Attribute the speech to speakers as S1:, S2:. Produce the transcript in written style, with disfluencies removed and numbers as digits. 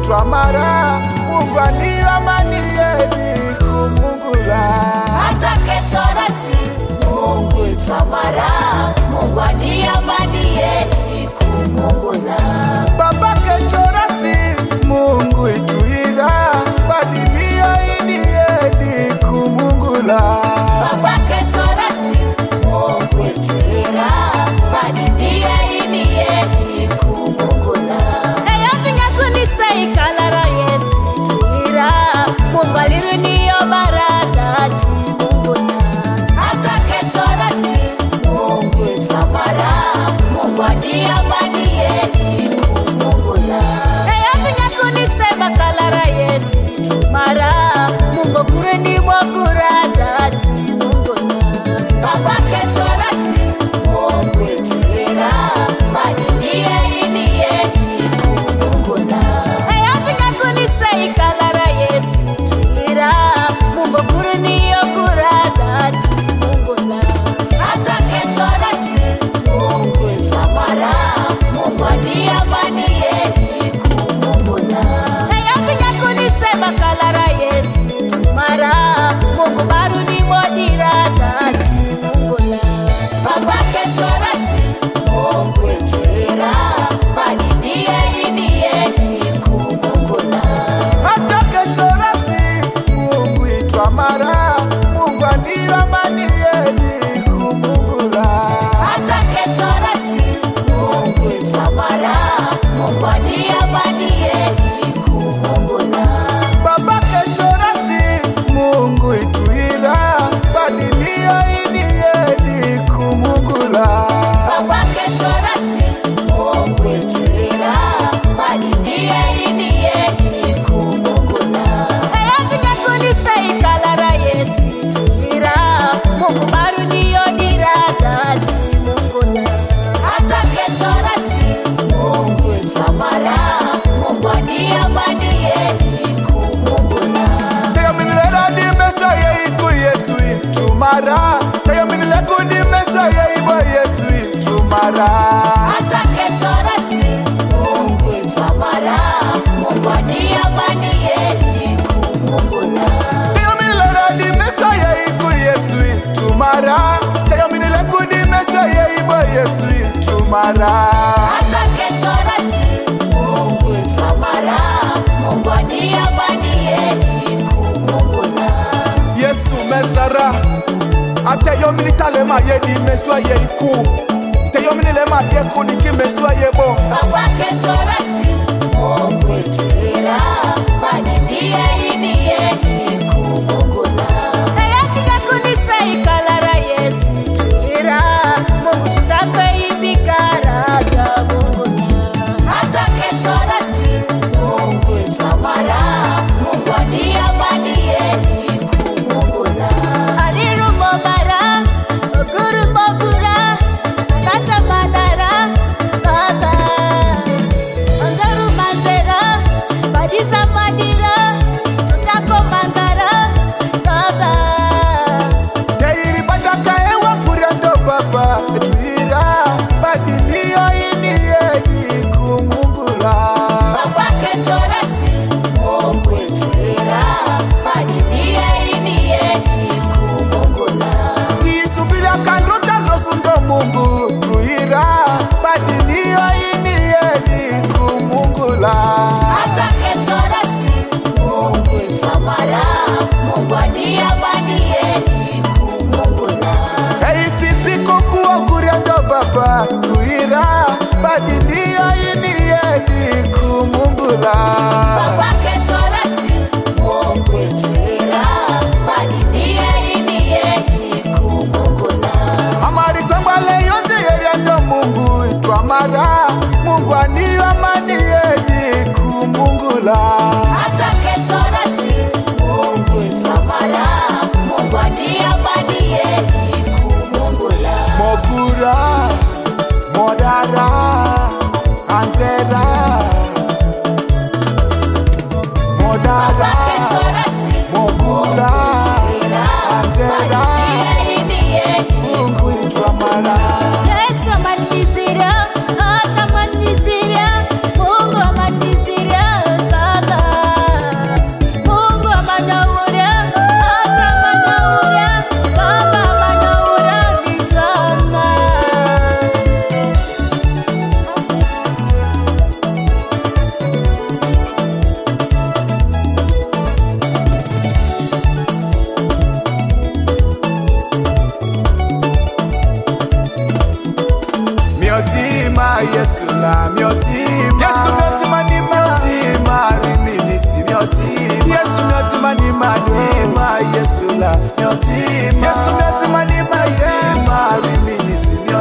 S1: itwa mara, Mungu ani amani yeni kumungula.
S2: Hata ketorasi, Mungu itwa mara, Mungu ani amani yeni kumungula.
S1: Baba ketorasi, Mungu ituira, badilia ini yeni kumungula.
S2: Baba ketorasi, Mungu ituira, badilia ini yeni kumungula. Eyoti nyakunisa ikalara Yesu ituira, Mungu aliruni obarada timungula. Hata ketorasi, Mungu itwa mara, Mungu ani amani yeni kumungula. Eyoti nyakunisa ikalara Yesu ituira, Mungu kureni mwakurada timungula. Baba ketorasi, Mungu ituira, badilia ini yeni kumungula. Eyoti nyakunisa ikalara Yesu ituira, Mungu kureni okurada timungula. Hata ketorasi, Mungu itwa mara, Mungu ani amani yeni kumungula. Eyoti nyakunisa ikalara Yesu ituira, Mungu baruni modirada timungula. Baba ketorasi, Mungu ituira, badilia ini yeni kumungula.
S1: Hata ketorasi, Mungu itwa mara, Mungu ani amani yeni kumungula.
S2: Hata ketorasi, Mungu itwa mara, Mungu ani amani yeni kumungula.
S1: Baba ketorasi, Mungu ituira, badilia ini yeni kumungula.
S2: Baba ketorasi, Mungu ituira, badilia ini yeni kumungula. Eyoti nyakunisa ikalara Yesu ituira, Mungu baruni odirada timungula. Hata ketorasi, Mungu itwa mara, Mungu ani amani yeni kumungula.
S1: Teyo minilera di mesa ye iku Yesu itumara. Teyo minile kudi mesa ye ibo Yesu itumara.
S2: Hata ketorasi, Mungu itwa mara, Mungu ani amani yeni kumungula.
S1: Teyo minilera di mesa ye iku Yesu itumara. Teyo minile kudi mesa ye ibo Yesu itumara.
S2: Hata ketorasi, Mungu itwa mara, Mungu ani amani yeni kumungula.
S1: Yesu mesara. Ateyo minitale ye di meswa ye iku. Teyo minile ye kudi ki meswa ye bo.
S2: Baba ketorasi, Mungu ituira, badilia ini yeni kumungula. Eyoti nyakunisa ikalara Yesu ituira, Mungu tutakwe ibikaraga mungula. Hata ketorasi, Mungu itwa mara, Mungu ani amani yeni kumungula. Arirumo bara, ogurumo gura, kata madara, baba. Anzaru manzera, badisa madira, tutako mandara, baba.
S1: Teiri bataka ewa furiando baba. Etuira, badilia ini yeni kumungula.
S2: Baba ketorasi, Mungu ituira, badilia ini yeni kumungula.
S1: Tisubira kanduta ndosundo Mungu tuira, badilia ini yeni kumungula.
S2: Hata ketorasi, Mungu itwa mara, Mungu ani amani yeni kumungula.
S1: Eifipiko kuwa kuriando baba tuira, badilia ini yeni kumungula.
S2: Baba ketorasi, Mungu ituira, badilia ini yeni kumungula.
S1: Amari kwambale yote yeriando Mungu itwa mara, Mungu ani amani yeni kumungula.
S2: Hata ketorasi, Mungu itwa mara, Mungu ani amani yeni kumungula.
S1: Mogura, modara, anzera, modara,
S2: Baba ketorasi,
S1: mogura, anzera,
S2: badilia ini yeni
S1: Mungu itwa mara.
S2: Yesu amanizira, hata amanizira, Mungu amanizira, Baba.
S1: ma Yesu la mi oti ma Yesu mi oti ma ni ma riminisi mi oti ma Yesu mi oti ma ni ma Yesu la mi oti ma Yesu mi oti ma ni ma riminisi mi